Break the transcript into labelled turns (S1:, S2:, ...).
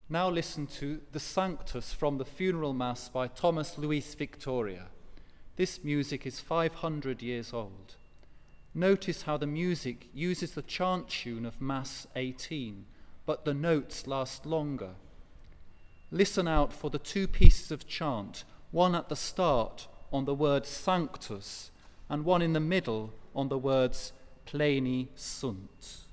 S1: Now listen to the Sanctus from the Funeral Mass by Thomas Luis Victoria. This music is 500 years old. Notice how the music uses the chant tune of Mass 18, but the notes last longer. Listen out for the two pieces of chant, one at the start on the word Sanctus and one in the middle on the words Pleni sunt.